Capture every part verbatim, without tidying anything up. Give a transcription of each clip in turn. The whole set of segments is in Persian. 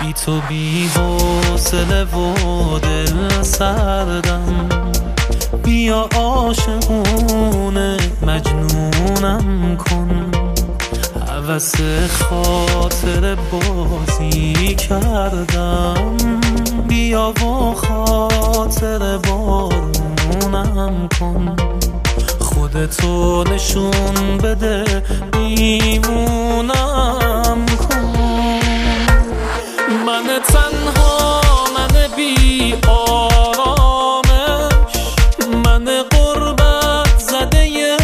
بی تو بی حوصله و دل سردم، بیا عاشقونه مجنونم کن. هوس خاطر بازی کردم، بیا و خاطر بارونم کن. خودتو نشون بده دیوونم کن. من تنها، من بی آرامش، من غربت زده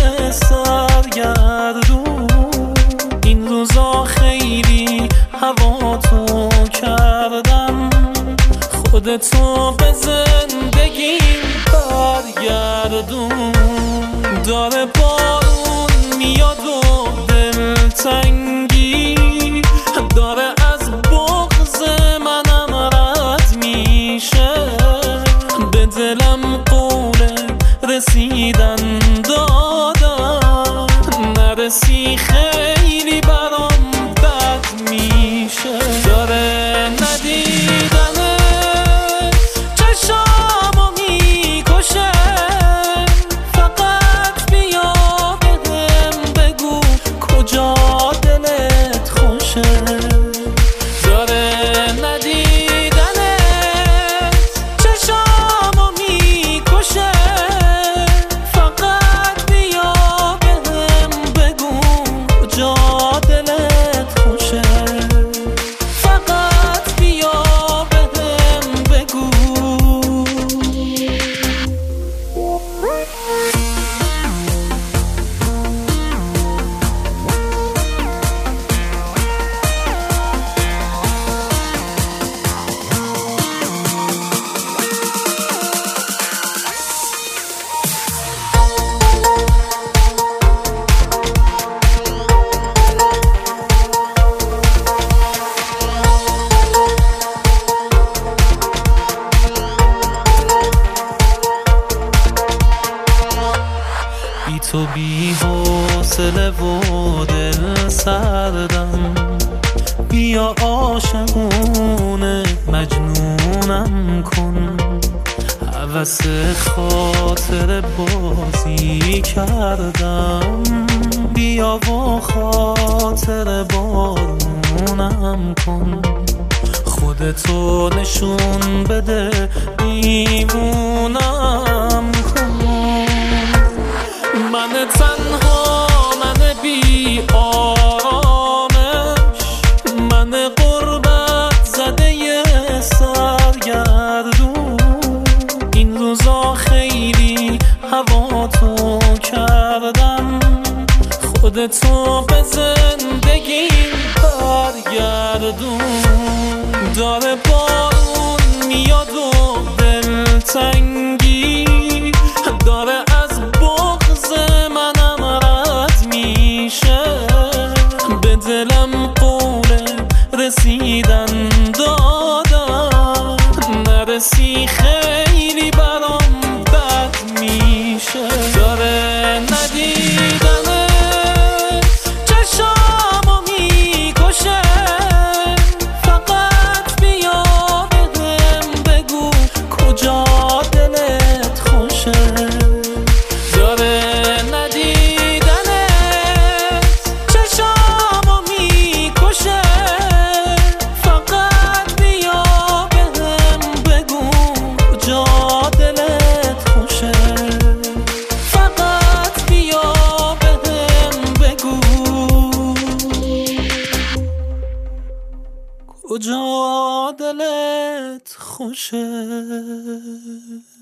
سرگردون. این روزا خیلی هوا تو کردم، خودتو به زندگیم برگردون. داره بارون میاد و دلتنگی داره از بغض منم رد میشه. به دلم قول رسیدن دادم، نرسی خیلی برام بد میشه. داره ندیدنه چشامو میکشه، فقط بیا بهم بگو کجا دلت خوشه. داره ندیدنت چشامو میکشه، فقط بیا بهم بگو کجا دلت خوشه. فقط بیا بهم بگو. بی تو بی حوصله و دل سردم، بیا عاشقونه مجنونم کن. هوس خاطر بازی کردم، بیا و خاطر بارونم کن. خودتو نشون بده دیوونم کن. من تنها، من بی آرامش، من غربت زده سرگردون. این روزا خیلی هوا تو کردم، خودتو به زندگیم برگردون. داره بارون میاد و دلتنگی داره از بغض منم رد میشه. به دلم قول رسیدن دادم، نرسی خیلی برام بد میشه. داره ندیدنه چشامو میکشه، فقط بیا بهم بگو کجا دلت خوشه. داره ندیدنت چشامو میکشه، فقط بیا بهم بگو کجا دلت خوشه. فقط بیا بهم بگو کجا دلت خوشه.